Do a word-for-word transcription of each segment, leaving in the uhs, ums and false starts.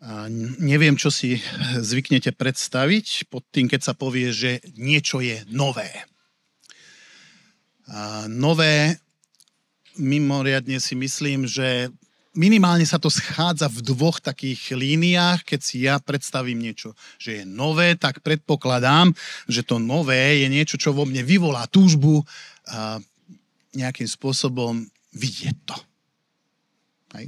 A neviem, čo si zvyknete predstaviť pod tým, keď sa povie, že niečo je nové. A nové, mimoriadne si myslím, že minimálne sa to schádza v dvoch takých líniách. Keď si ja predstavím niečo, že je nové, tak predpokladám, že to nové je niečo, čo vo mne vyvolá túžbu a nejakým spôsobom vidieť to. Hej.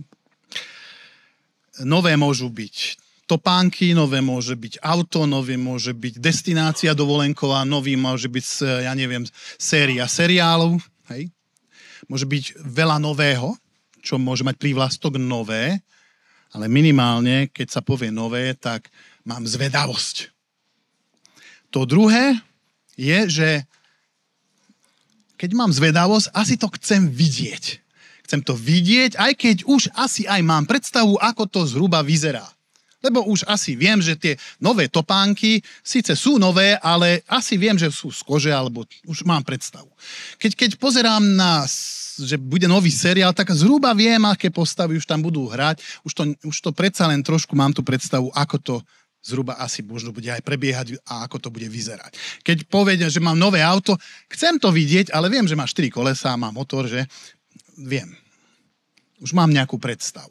Nové môžu byť topánky, nové môže byť auto, nové môže byť destinácia dovolenková, nový môže byť, ja neviem, séria seriálov. Hej. Môže byť veľa nového, čo môže mať prívlastok nové, ale minimálne, keď sa povie nové, tak mám zvedavosť. To druhé je, že keď mám zvedavosť, asi to chcem vidieť. Chcem to vidieť, aj keď už asi aj mám predstavu, ako to zhruba vyzerá. Lebo už asi viem, že tie nové topánky síce sú nové, ale asi viem, že sú z kože, alebo už mám predstavu. Keď, keď pozerám na, že bude nový seriál, tak zhruba viem, aké postavy už tam budú hrať. Už to, už to predsa len trošku mám tú predstavu, ako to zhruba asi možno bude aj prebiehať a ako to bude vyzerať. Keď povedia, že mám nové auto, chcem to vidieť, ale viem, že má štyri kolesá, má motor, že viem. Už mám nejakú predstavu.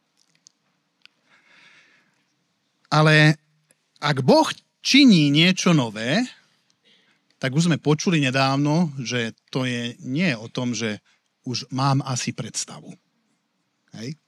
Ale ak Boh činí niečo nové, tak už sme počuli nedávno, že to je nie o tom, že už mám asi predstavu. Hej?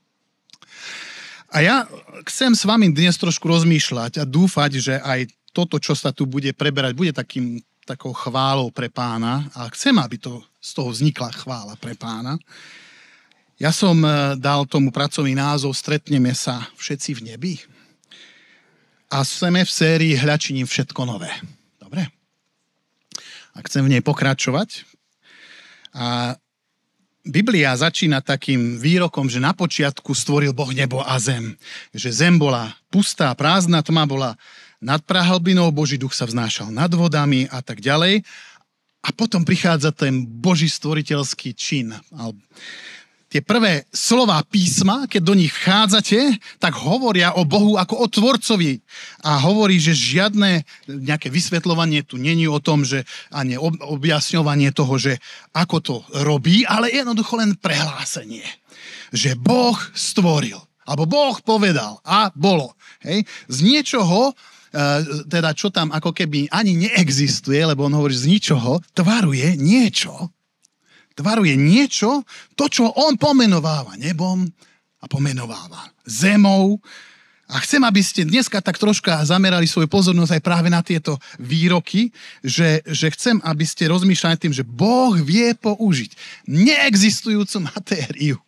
A ja chcem s vami dnes trošku rozmýšľať a dúfať, že aj toto, čo sa tu bude preberať, bude takým, takou chválou pre Pána. A chcem, aby to z toho vznikla chvála pre Pána. Ja som dal tomu pracovný názov Stretneme sa všetci v nebi. A sme v sérii Hľačiním všetko nové. Dobre? A chcem v nej pokračovať. A Biblia začína takým výrokom, že na počiatku stvoril Boh nebo a zem. Že zem bola pustá, prázdna, tma bola nad prahlbinou, Boží duch sa vznášal nad vodami a tak ďalej. A potom prichádza ten Boží stvoriteľský čin. Tie prvé slová písma, keď do nich vchádzate, tak hovoria o Bohu ako o tvorcovi. A hovorí, že žiadne nejaké vysvetľovanie tu není o tom, že ani objasňovanie toho, že ako to robí, ale jednoducho len prehlásenie. Že Boh stvoril, alebo Boh povedal a bolo. Hej? Z niečoho, teda čo tam ako keby ani neexistuje, lebo on hovorí, z ničoho tvaruje niečo, tvaruje niečo, to, čo on pomenováva nebom a pomenováva zemou. A chcem, aby ste dneska tak troška zamerali svoju pozornosť aj práve na tieto výroky, že, že chcem, aby ste rozmýšľali tým, že Boh vie použiť neexistujúcu matériu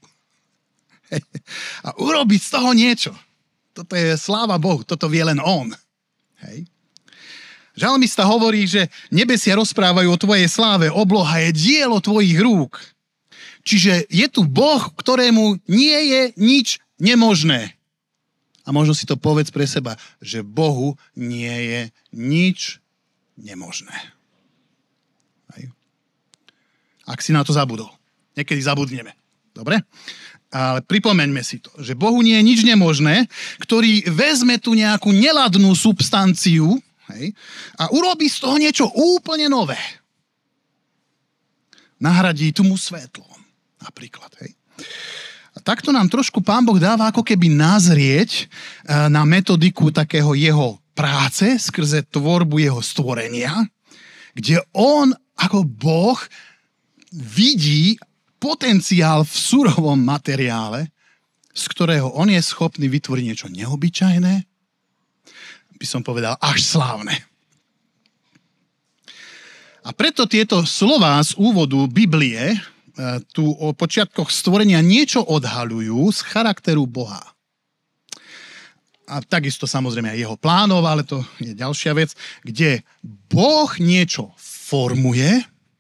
a urobiť z toho niečo. Toto je sláva Bohu, toto vie len on. Hej. Žalmista hovorí, že nebesia rozprávajú o tvojej sláve, obloha je dielo tvojich rúk. Čiže je tu Boh, ktorému nie je nič nemožné. A možno si to povedz pre seba, že Bohu nie je nič nemožné. Hej. Ak si na to zabudol. Niekedy zabudneme. Dobre? Ale pripomeňme si to, že Bohu nie je nič nemožné, ktorý vezme tu nejakú neladnú substanciu, hej, a urobí z toho niečo úplne nové. Nahradí tomu svetlom, napríklad. Hej. A takto nám trošku Pán Boh dáva ako keby nazrieť na metodiku takého jeho práce skrze tvorbu jeho stvorenia, kde on ako Boh vidí potenciál v surovom materiále, z ktorého on je schopný vytvoriť niečo neobyčajné, by som povedal, až slávne. A preto tieto slová z úvodu Biblie tu o počiatkoch stvorenia niečo odhaľujú z charakteru Boha. A takisto samozrejme aj jeho plánov, ale to je ďalšia vec, kde Boh niečo formuje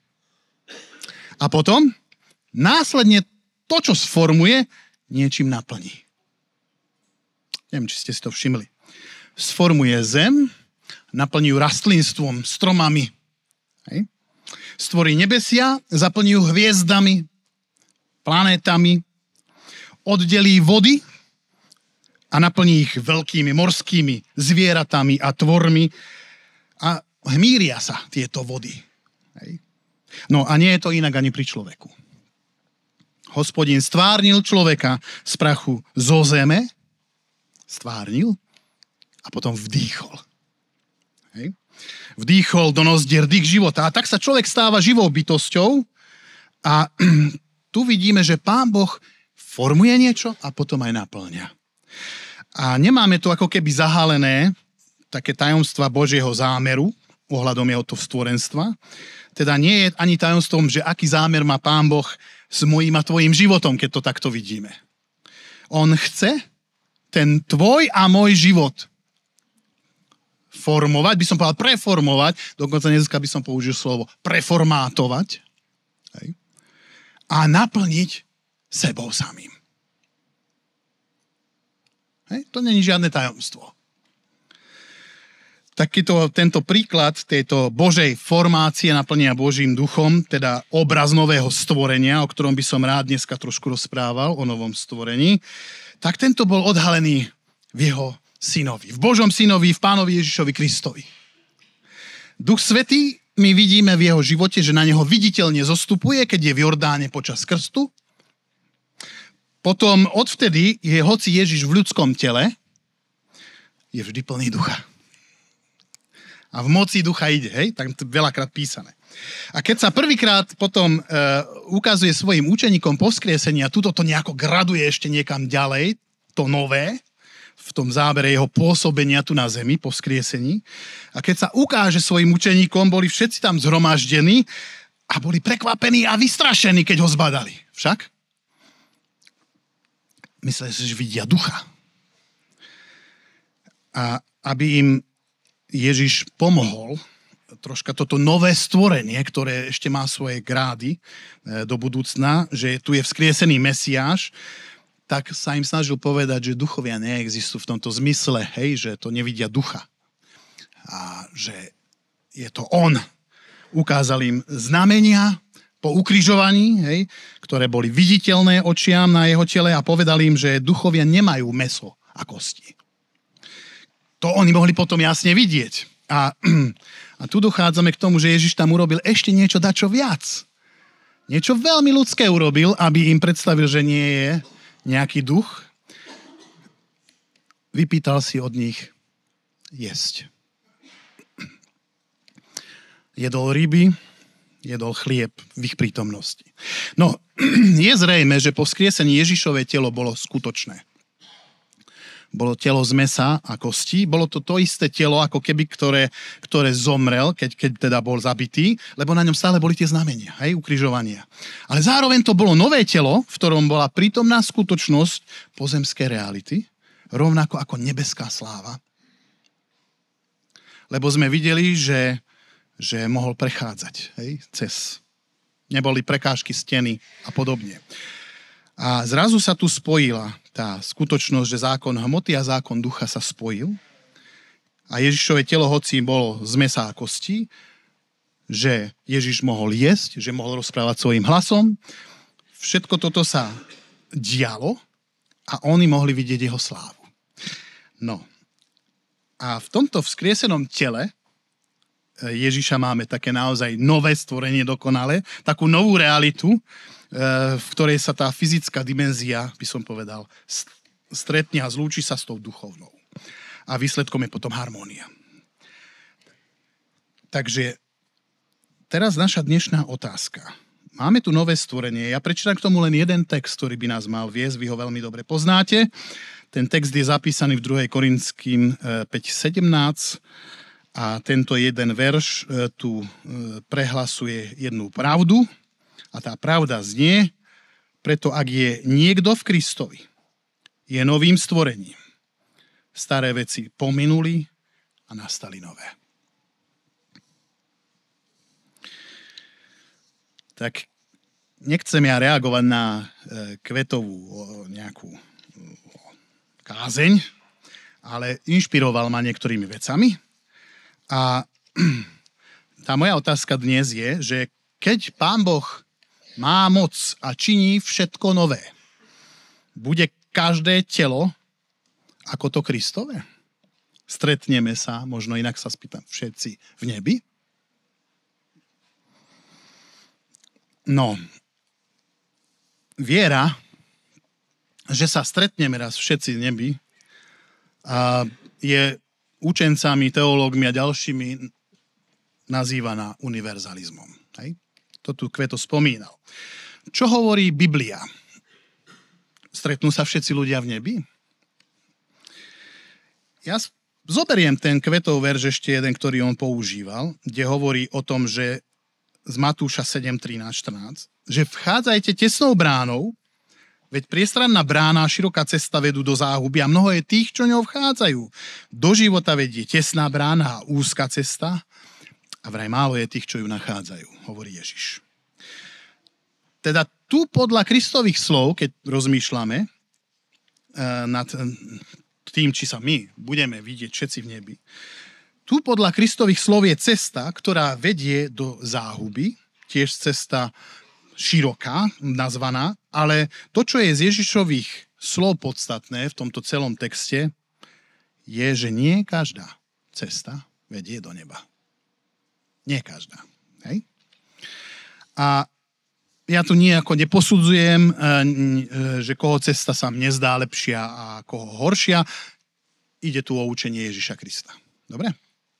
a potom následne to, čo sformuje, niečím naplní. Neviem, či ste si to všimli. Sformuje zem, naplní ju rastlinstvom, stromami. Hej. Stvorí nebesia, zaplní ju hviezdami, planétami, oddelí vody a naplní ich veľkými morskými zvieratami a tvormi a hmíria sa tieto vody. Hej. No a nie je to inak ani pri človeku. Hospodin stvárnil človeka z prachu zo zeme, stvárnil a potom vdýchol. Hej. Vdýchol do nozdier dých života a tak sa človek stáva živou bytosťou a tu vidíme, že Pán Boh formuje niečo a potom aj naplňa. A nemáme tu ako keby zahalené také tajomstva Božieho zámeru ohľadom jeho to stvorenstva. Teda nie je ani tajomstvom, že aký zámer má Pán Boh s mojím a tvojim životom, keď to takto vidíme. On chce ten tvoj a môj život formovať, by som povedal preformovať, dokonca dneska by som použil slovo preformátovať, hej, a naplniť sebou samým. Hej, to není žiadne tajomstvo. Takýto, tento príklad tejto Božej formácie naplnenia Božím duchom, teda obraz nového stvorenia, o ktorom by som rád dneska trošku rozprával, o novom stvorení, tak tento bol odhalený v jeho synovi, v Božom synovi, v Pánovi Ježišovi Kristovi. Duch Svätý my vidíme v jeho živote, že na neho viditeľne zostupuje, keď je v Jordáne počas krstu. Potom odvtedy je, hoci Ježiš v ľudskom tele, je vždy plný ducha. A v moci ducha ide, hej? Tak to veľakrát písané. A keď sa prvýkrát potom e, ukazuje svojim učeníkom po vzkriesení a tuto to nejako graduje ešte niekam ďalej, to nové, v tom zábere jeho pôsobenia tu na zemi po vzkriesení. A keď sa ukáže svojim učeníkom, boli všetci tam zhromaždení a boli prekvapení a vystrašení, keď ho zbadali. Však? Mysleli si, že vidia ducha. A aby im Ježiš pomohol troška toto nové stvorenie, ktoré ešte má svoje grády do budúcna, že tu je vzkriesený Mesiáš, tak sa im snažil povedať, že duchovia neexistujú v tomto zmysle, hej, že to nevidia ducha. A že je to on. Ukázal im znamenia po ukrižovaní, hej, ktoré boli viditeľné očiam na jeho tele a povedali im, že duchovia nemajú mäso a kosti. To oni mohli potom jasne vidieť. A, a tu dochádzame k tomu, že Ježiš tam urobil ešte niečo dačo viac. Niečo veľmi ľudské urobil, aby im predstavil, že nie je nejaký duch. Vypýtal si od nich jesť. Jedol ryby, jedol chlieb v ich prítomnosti. No, je zrejme, že po vzkriesení Ježišové telo bolo skutočné. Bolo telo z mäsa a kostí. Bolo to to isté telo, ako keby, ktoré, ktoré zomrel, keď, keď teda bol zabitý, lebo na ňom stále boli tie znamenia, hej, ukrižovania. Ale zároveň to bolo nové telo, v ktorom bola prítomná skutočnosť pozemskej reality, rovnako ako nebeská sláva. Lebo sme videli, že že mohol prechádzať, hej, cez. Neboli prekážky steny a podobne. A zrazu sa tu spojila tá skutočnosť, že zákon hmoty a zákon ducha sa spojil a Ježišové telo, hoci bolo z mäsa a kostí, že Ježiš mohol jesť, že mohol rozprávať svojim hlasom. Všetko toto sa dialo a oni mohli vidieť jeho slávu. No. A v tomto vzkriesenom tele Ježiša máme také naozaj nové stvorenie dokonale, takú novú realitu, v ktorej sa tá fyzická dimenzia, by som povedal, stretne a zlúči sa s tou duchovnou. A výsledkom je potom harmónia. Takže teraz naša dnešná otázka. Máme tu nové stvorenie. Ja prečítam k tomu len jeden text, ktorý by nás mal viesť. Vy ho veľmi dobre poznáte. Ten text je zapísaný v druhej Korinským päť sedemnásť. A tento jeden verš tu prehlasuje jednu pravdu a tá pravda znie, preto ak je niekto v Kristovi, je novým stvorením. Staré veci pominuli a nastali nové. Tak nechcem ja reagovať na Kvetovú nejakú kázeň, ale inšpiroval ma niektorými vecami. A tá moja otázka dnes je, že keď Pán Boh má moc a činí všetko nové, bude každé telo ako to Kristové? Stretneme sa, možno inak sa spýtam, všetci v nebi? No, viera, že sa stretneme raz všetci v nebi, a je učencami, teológmi a ďalšími nazývaná univerzalizmom. Hej? To tu Kveto spomínal. Čo hovorí Biblia? Stretnú sa všetci ľudia v nebi? Ja zoberiem ten Kvetov verš ešte jeden, ktorý on používal, kde hovorí o tom, že z Matúša sedem, trinásť, štrnásť, že vchádzajte tesnou bránou, veď priestranná brána a široká cesta vedú do záhuby a mnoho je tých, čo ňou vchádzajú. Do života vedie tesná brána a úzka cesta a vraj málo je tých, čo ju nachádzajú, hovorí Ježiš. Teda tu podľa Kristových slov, keď rozmýšľame nad tým, či sa my budeme vidieť všetci v nebi, tu podľa Kristových slov je cesta, ktorá vedie do záhuby, tiež cesta široká, nazvaná, ale to, čo je z Ježišových slov podstatné v tomto celom texte, je, že nie každá cesta vedie do neba. Nie každá. Hej? A ja tu nejako neposudzujem, že koho cesta sa mne zdá lepšia a koho horšia. Ide tu o učenie Ježiša Krista. Dobre?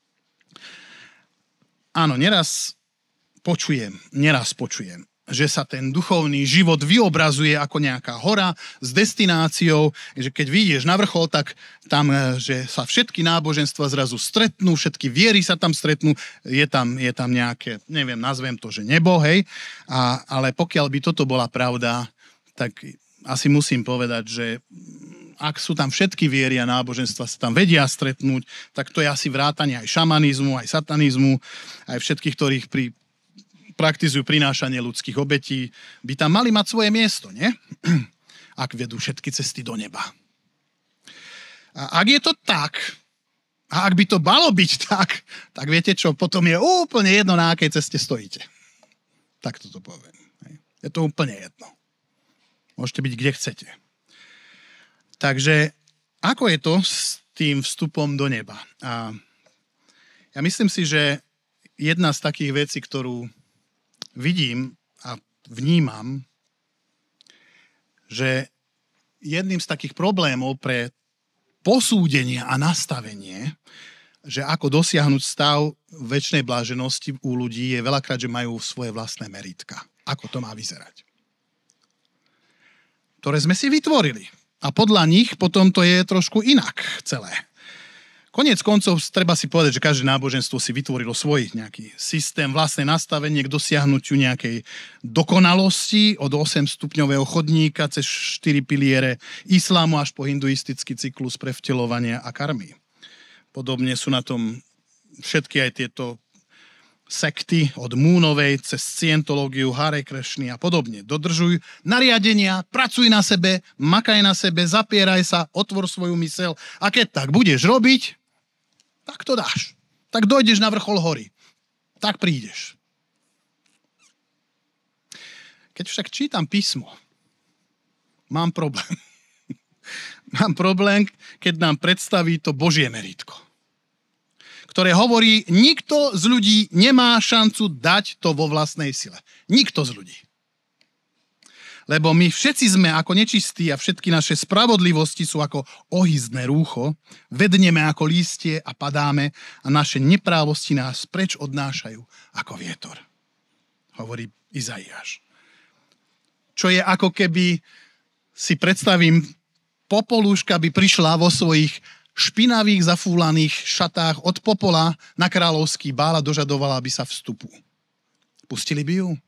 Áno, neraz počujem, neraz počujem, že sa ten duchovný život vyobrazuje ako nejaká hora s destináciou, že keď vyjdeš na vrchol, tak tam, že sa všetky náboženstva zrazu stretnú, všetky viery sa tam stretnú, je tam, je tam nejaké, neviem, nazvem to, že nebo, hej, a, ale pokiaľ by toto bola pravda, tak asi musím povedať, že ak sú tam všetky viery a náboženstva sa tam vedia stretnúť, tak to je asi vrátanie aj šamanizmu, aj satanizmu, aj všetkých, ktorých pri praktizujú prinášanie ľudských obetí, by tam mali mať svoje miesto, nie? Ak vedú všetky cesty do neba. A ak je to tak, a ak by to malo byť tak, tak viete čo, potom je úplne jedno, na akej ceste stojíte. Tak toto poviem. Je to úplne jedno. Môžete byť kde chcete. Takže ako je to s tým vstupom do neba? A ja myslím si, že jedna z takých vecí, ktorú vidím a vnímam, že jedným z takých problémov pre posúdenie a nastavenie, že ako dosiahnuť stav večnej bláženosti u ľudí, je veľakrát, že majú svoje vlastné meritka. Ako to má vyzerať. Ktoré sme si vytvorili. A podľa nich potom to je trošku inak celé. Koniec koncov treba si povedať, že každé náboženstvo si vytvorilo svoj nejaký systém, vlastné nastavenie k dosiahnutiu nejakej dokonalosti od osem stupňového chodníka cez štyri piliere islámu až po hinduistický cyklus prevteľovania a karmy. Podobne sú na tom všetky aj tieto sekty od Moonovej cez scientológiu, Hare Krishny a podobne. Dodržuj nariadenia, pracuj na sebe, makaj na sebe, zapieraj sa, otvor svoju myseľ a keď tak budeš robiť, tak to dáš. Tak dojdeš na vrchol hory. Tak prídeš. Keď však čítam písmo, mám problém. Mám problém, keď nám predstaví to Božie meritko, ktoré hovorí, nikto z ľudí nemá šancu dať to vo vlastnej sile. Nikto z ľudí. Lebo my všetci sme ako nečistí a všetky naše spravodlivosti sú ako ohyzné rúcho, vedneme ako lístie a padáme a naše neprávosti nás preč odnášajú ako vietor. Hovorí Izaiáš. Čo je ako keby si predstavím, popolúška by prišla vo svojich špinavých, zafúlaných šatách od popola na kráľovský bál a dožadovala by sa vstupu. Pustili by ju?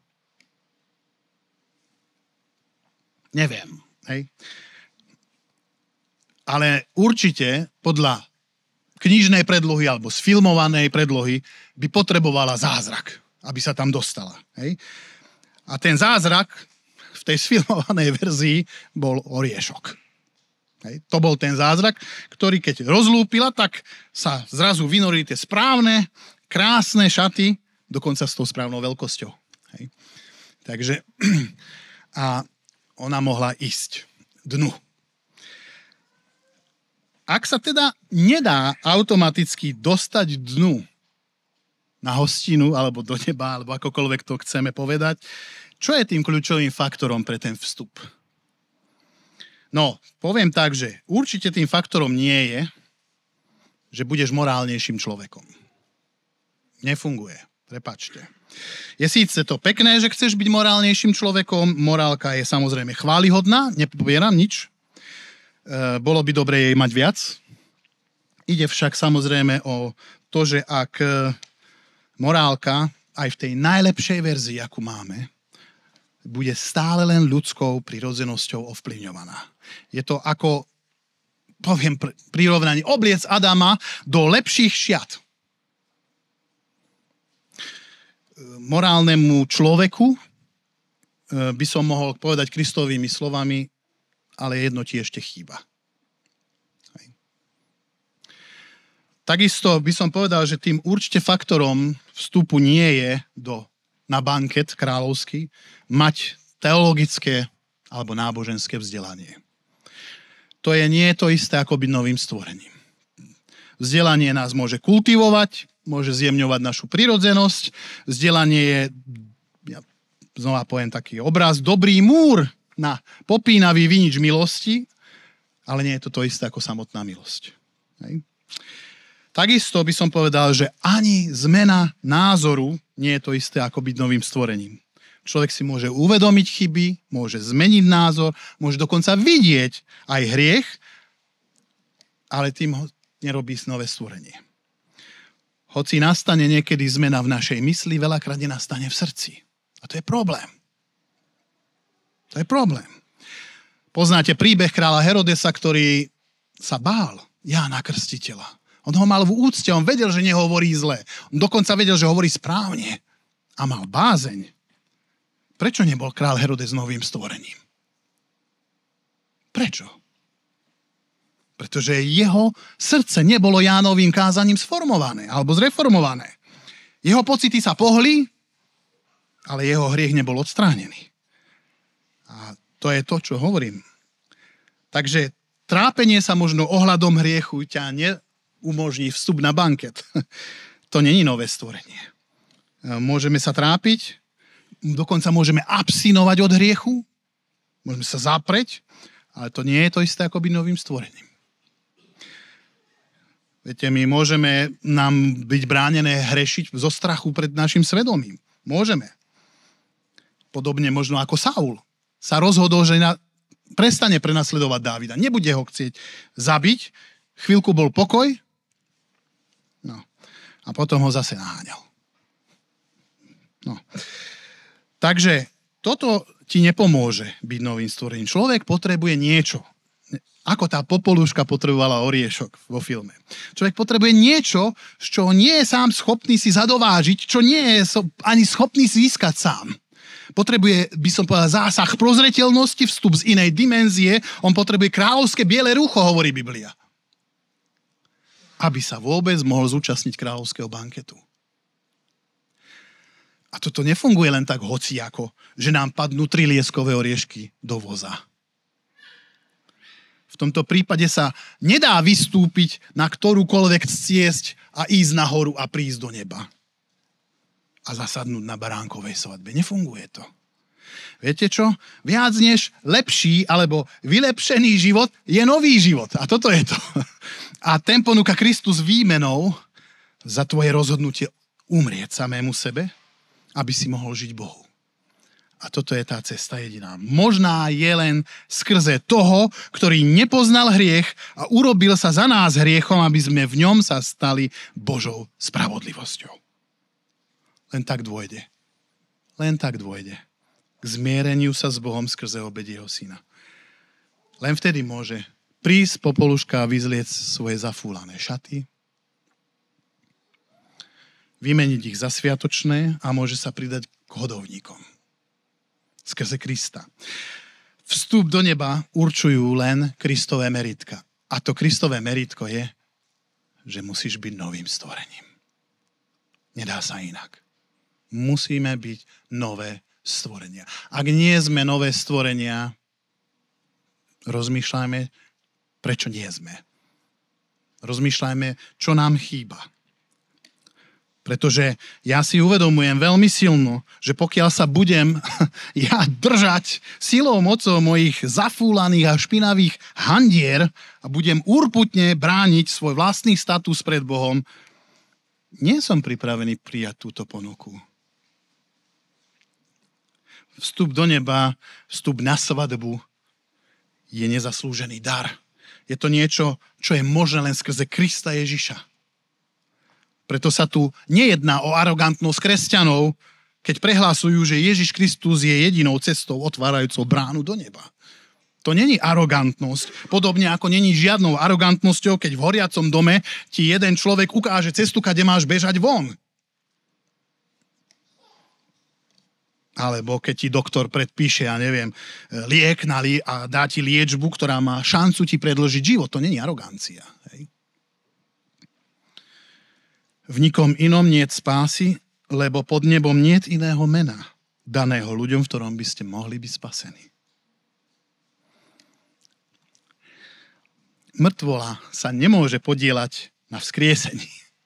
Neviem. Hej? Ale určite podľa knižnej predlohy alebo sfilmovanej predlohy by potrebovala zázrak, aby sa tam dostala. Hej? A ten zázrak v tej sfilmovanej verzii bol oriešok. Hej. To bol ten zázrak, ktorý keď rozlúpila, tak sa zrazu vynorili tie správne, krásne šaty, dokonca s tou správnou veľkosťou. Hej. Takže a ona mohla ísť dnu. Ak sa teda nedá automaticky dostať dnu na hostinu, alebo do neba, alebo akokoľvek to chceme povedať, čo je tým kľúčovým faktorom pre ten vstup? No, poviem tak, že určite tým faktorom nie je, že budeš morálnejším človekom. Nefunguje. Prepáčte. Je síce to pekné, že chceš byť morálnejším človekom, morálka je samozrejme chválihodná, nepopieram nič. E, bolo by dobre jej mať viac. Ide však samozrejme o to, že ak morálka aj v tej najlepšej verzii, akú máme, bude stále len ľudskou prirodzenosťou ovplyvňovaná. Je to ako, poviem prirovnanie, obliec Adama do lepších šiat. Morálnemu človeku by som mohol povedať Kristovými slovami, ale jedno ti ešte chýba. Hej. Takisto by som povedal, že tým určite faktorom vstupu nie je do, na banket kráľovský mať teologické alebo náboženské vzdelanie. To je nie to isté, ako byť novým stvorením. Vzdelanie nás môže kultivovať, môže zjemňovať našu prirodzenosť. Vzdelanie je, ja znova poviem taký obraz, dobrý múr na popínavý vinič milosti, ale nie je to to isté ako samotná milosť. Hej. Takisto by som povedal, že ani zmena názoru nie je to isté ako byť novým stvorením. Človek si môže uvedomiť chyby, môže zmeniť názor, môže dokonca vidieť aj hriech, ale tým ho nerobí nové stvorenie. Hoci nastane niekedy zmena v našej mysli, veľakrát nenastane v srdci. A to je problém. To je problém. Poznáte príbeh kráľa Herodesa, ktorý sa bál Jána Krstiteľa. On ho mal v úcte, on vedel, že nehovorí zle. On dokonca vedel, že hovorí správne. A mal bázeň. Prečo nebol kráľ Herodes novým stvorením? Prečo? Pretože jeho srdce nebolo Jánovým kázaním sformované alebo zreformované. Jeho pocity sa pohli, ale jeho hriech nebol odstránený. A to je to, čo hovorím. Takže trápenie sa možno ohľadom hriechu ťa neumožní vstup na banket. To není nové stvorenie. Môžeme sa trápiť, dokonca môžeme abstinovať od hriechu, môžeme sa zapreť, ale to nie je to isté ako byť novým stvorením. Viete, my môžeme nám byť bránené hrešiť zo strachu pred našim svedomím. Môžeme. Podobne možno ako Saul sa rozhodol, že na, prestane prenasledovať Dávida. Nebude ho chcieť zabiť. Chvíľku bol pokoj. No. A potom ho zase naháňal. No. Takže toto ti nepomôže byť novým stvorením. Človek potrebuje niečo. Ako tá popoluška potrebovala oriešok vo filme. Človek potrebuje niečo, z čoho nie je sám schopný si zadovážiť, čo nie je ani schopný si získať sám. Potrebuje, by som povedal, zásah prozreteľnosti, vstup z inej dimenzie. On potrebuje kráľovské biele rúcho, hovorí Biblia. Aby sa vôbec mohol zúčastniť kráľovského banketu. A toto nefunguje len tak hociako, že nám padnú tri lieskové oriešky do voza. V tomto prípade sa nedá vystúpiť na ktorúkoľvek ciesť a ísť nahoru a prísť do neba. A zasadnúť na baránkovej svadbe. Nefunguje to. Viete čo? Viac než lepší alebo vylepšený život je nový život. A toto je to. A ten ponúka Kristus výmenou za tvoje rozhodnutie umrieť samému sebe, aby si mohol žiť Bohu. A toto je tá cesta jediná. Možná je len skrze toho, ktorý nepoznal hriech a urobil sa za nás hriechom, aby sme v ňom sa stali Božou spravodlivosťou. Len tak dôjde. Len tak dôjde. K zmiereniu sa s Bohom skrze obed jeho syna. Len vtedy môže prísť popoluška a vyzliec svoje zafúlané šaty, vymeniť ich za sviatočné a môže sa pridať k hodovníkom. Skrze Krista. Vstup do neba určujú len Kristové meritka. A to Kristové meritko je, že musíš byť novým stvorením. Nedá sa inak. Musíme byť nové stvorenia. Ak nie sme nové stvorenia, rozmýšľajme, prečo nie sme. Rozmýšľajme, čo nám chýba. Pretože ja si uvedomujem veľmi silno, že pokiaľ sa budem ja držať silou mocou mojich zafúlaných a špinavých handier a budem urputne brániť svoj vlastný status pred Bohom, nie som pripravený prijať túto ponuku. Vstup do neba, vstup na svadbu je nezaslúžený dar. Je to niečo, čo je možné len skrze Krista Ježiša. Preto sa tu nejedná o arogantnosť kresťanov, keď prehlásujú, že Ježiš Kristus je jedinou cestou otvárajúcou bránu do neba. To není arogantnosť. Podobne ako není žiadnou arogantnosťou, keď v horiacom dome ti jeden človek ukáže cestu, kde máš bežať von. Alebo keď ti doktor predpíše, ja neviem, liek na li- a dá ti liečbu, ktorá má šancu ti predĺžiť život. To není arogancia. Hej? V nikom inom niet spásy, lebo pod nebom niet iného mena, daného ľuďom, v ktorom by ste mohli byť spasení. Mŕtvola sa nemôže podieľať na vzkriesení.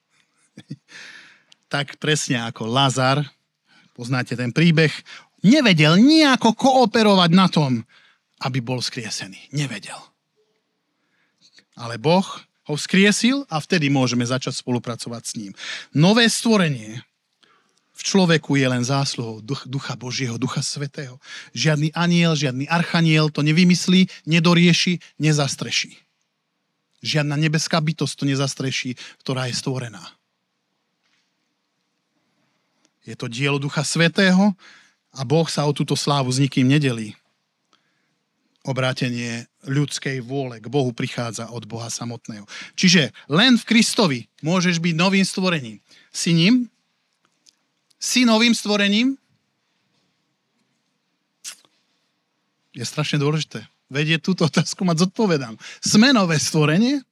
Tak presne ako Lazar, poznáte ten príbeh, nevedel nejako kooperovať na tom, aby bol vzkriesený. Nevedel. Ale Boh ho vzkriesil a vtedy môžeme začať spolupracovať s ním. Nové stvorenie v človeku je len zásluhou Ducha Božieho, Ducha Svätého. Žiadny anjel, žiadny archaniel to nevymyslí, nedorieši, nezastreší. Žiadna nebeská bytosť to nezastreší, ktorá je stvorená. Je to dielo Ducha Svätého a Boh sa o túto slávu s nikým nedelí. Obrátenie ľudskej vôle k Bohu prichádza od Boha samotného. Čiže len v Kristovi môžeš byť novým stvorením. Si ním? Si novým stvorením? Je strašne dôležité. Vedieť túto otázku mať zodpovedám. Sme nové stvorenie?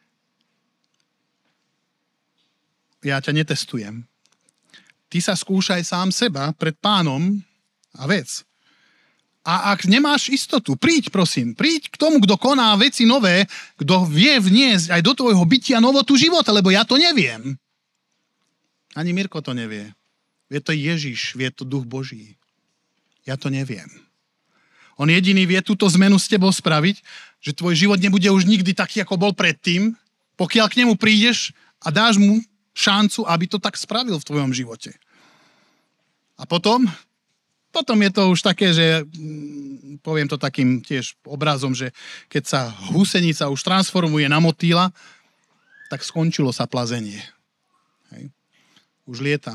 Ja ťa netestujem. Ty sa skúšaj sám seba pred Pánom a vec. A ak nemáš istotu, príď prosím, príď k tomu, kto koná veci nové, kto vie vniesť aj do tvojho bytia novotu života, lebo ja to neviem. Ani Mirko to nevie. Vie to Ježiš, vie to Duch Boží. Ja to neviem. On jediný vie túto zmenu s tebou spraviť, že tvoj život nebude už nikdy taký, ako bol predtým, pokiaľ k nemu prídeš a dáš mu šancu, aby to tak spravil v tvojom živote. A potom... Potom je to už také, že poviem to takým tiež obrazom, že keď sa husenica už transformuje na motýla, tak skončilo sa plazenie. Hej. Už lieta.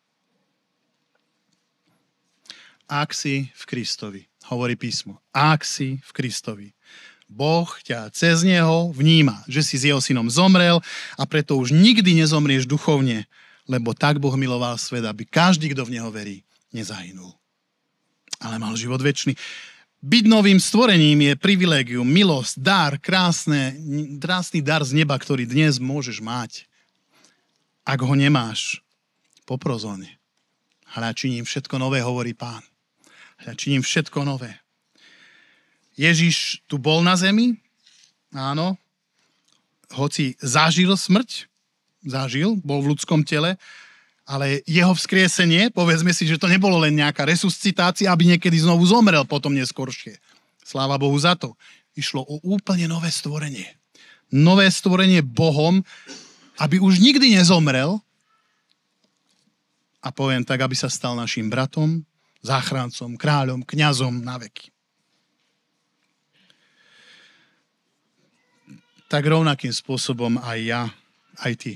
Ak si v Kristovi, hovorí písmo, ak si v Kristovi, Boh ťa cez neho vníma, že si s jeho synom zomrel a preto už nikdy nezomrieš duchovne, lebo tak Boh miloval svet, aby každý, kto v neho verí, nezahynul, ale mal život večný. Byť novým stvorením je privilégium, milosť, dar, krásne, krásny dar z neba, ktorý dnes môžeš mať. Ak ho nemáš, popros ho. Hľa činím všetko nové, hovorí Pán. Hľa činím všetko nové. Ježiš tu bol na zemi, áno, hoci zažil smrť, zažil, bol v ľudskom tele, ale jeho vzkriesenie, povedzme si, že to nebolo len nejaká resuscitácia, aby niekedy znovu zomrel potom neskôršie. Sláva Bohu za to. Išlo o úplne nové stvorenie. Nové stvorenie Bohom, aby už nikdy nezomrel a poviem tak, aby sa stal našim bratom, záchrancom, kráľom, kňazom na veky. Tak rovnakým spôsobom aj ja, aj ty.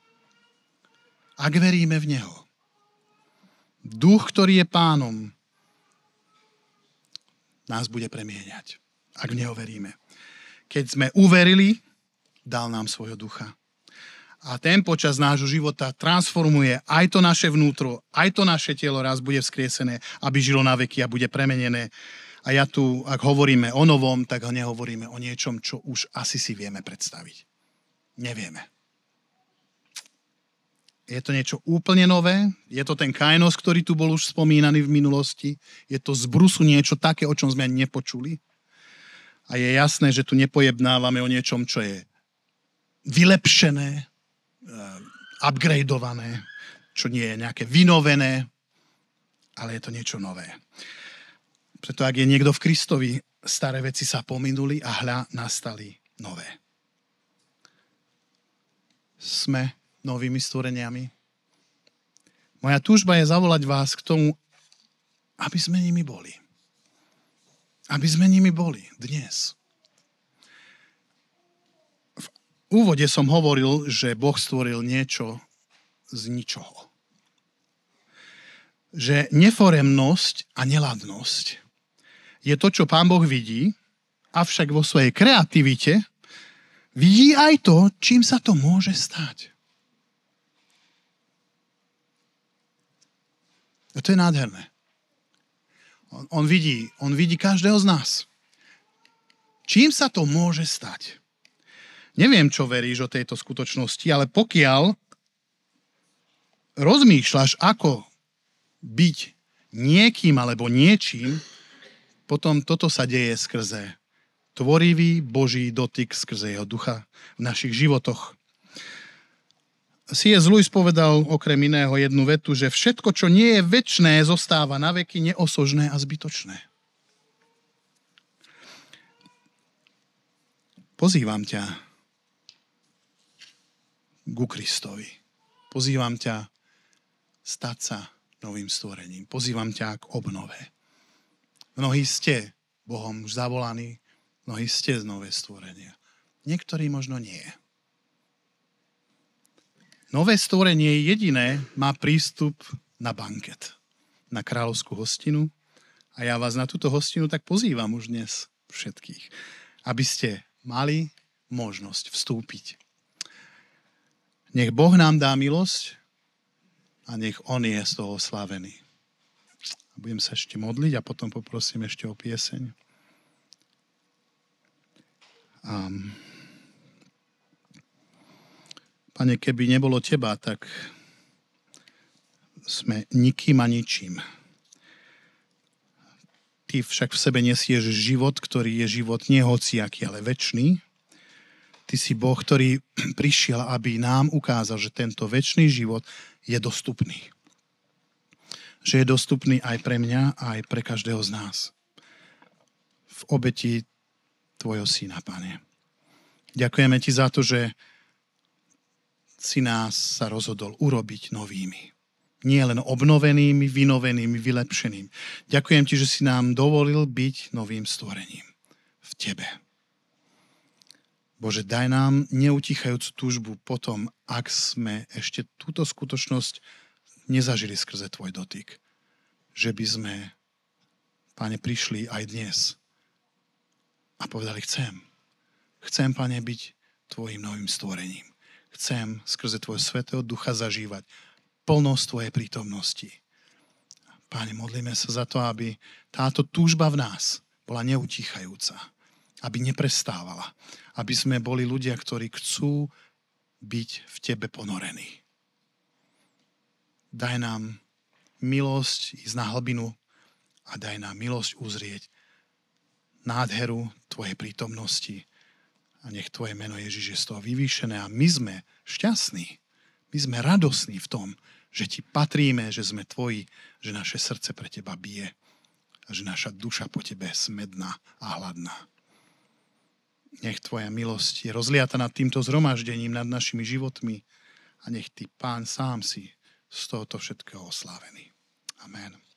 Ak veríme v Neho. Duch, ktorý je Pánom, nás bude premieňať. Ak v Neho veríme. Keď sme uverili, dal nám svojho ducha. A ten počas nášho života transformuje aj to naše vnútro, aj to naše telo raz bude vzkriesené, aby žilo na veky a bude premenené. A ja tu, ak hovoríme o novom, tak ho nehovoríme o niečom, čo už asi si vieme predstaviť. Nevieme. Je to niečo úplne nové, je to ten kainos, ktorý tu bol už spomínaný v minulosti, je to z brusu niečo také, o čom sme ani nepočuli. A je jasné, že tu nepojebnávame o niečom, čo je vylepšené, upgradeované, čo nie je nejaké vynovené, ale je to niečo nové. Preto ak je niekto v Kristovi, staré veci sa pominuli a hľa nastali nové. Sme novými stvoreniami. Moja túžba je zavolať vás k tomu, aby sme nimi boli. Aby sme nimi boli dnes. V úvode som hovoril, že Boh stvoril niečo z ničoho. Že neforemnosť a neladnosť je to, čo Pán Boh vidí, avšak vo svojej kreativite vidí aj to, čím sa to môže stať. A to je nádherné. On, on, vidí, on vidí každého z nás. Čím sa to môže stať? Neviem, čo veríš o tejto skutočnosti, ale pokiaľ rozmýšľaš, ako byť niekým alebo niečím, potom toto sa deje skrze tvorivý Boží dotyk, skrze jeho ducha v našich životoch. C S. Lewis povedal okrem iného jednu vetu, že všetko, čo nie je večné, zostáva na veky neosožné a zbytočné. Pozývam ťa ku Kristovi. Pozývam ťa stať sa novým stvorením. Pozývam ťa k obnove. Mnohí ste Bohom už zavolaní, mnohí ste z nové stvorenia. Niektorí možno nie. Nové stvorenie jediné má prístup na banket, na kráľovskú hostinu. A ja vás na túto hostinu tak pozývam už dnes všetkých, aby ste mali možnosť vstúpiť. Nech Boh nám dá milosť a nech on je z toho slávený. Budem sa ešte modliť a potom poprosím ešte o pieseň. Um, Pane, keby nebolo teba, tak sme nikým a ničím. Ty však v sebe nesieš život, ktorý je život nie hociaký, ale večný. Ty si Boh, ktorý prišiel, aby nám ukázal, že tento večný život je dostupný. Že je dostupný aj pre mňa, aj pre každého z nás. V obeti tvojho syna, Pane. Ďakujeme ti za to, že si nás sa rozhodol urobiť novými. Nie len obnovenými, vynovenými, vylepšenými. Ďakujem ti, že si nám dovolil byť novým stvorením v tebe. Bože, daj nám neutichajúcu túžbu potom, ak sme ešte túto skutočnosť nezažili skrze tvoj dotyk. Že by sme, Pane, prišli aj dnes a povedali, chcem. Chcem, Pane, byť tvojim novým stvorením. Chcem skrze tvojho svätého ducha zažívať plnosť tvojej prítomnosti. Páne, modlíme sa za to, aby táto túžba v nás bola neutichajúca, aby neprestávala, aby sme boli ľudia, ktorí chcú byť v tebe ponorení. Daj nám milosť ísť na hlbinu a daj nám milosť uzrieť nádheru tvojej prítomnosti a nech tvoje meno Ježiš je z toho vyvýšené a my sme šťastní, my sme radosní v tom, že ti patríme, že sme tvoji, že naše srdce pre teba bije a že naša duša po tebe je smedná a hladná. Nech tvoja milosť je rozliata nad týmto zhromaždením, nad našimi životmi a nech ty, Pán, sám si z tohoto všetkého oslávený. Amen.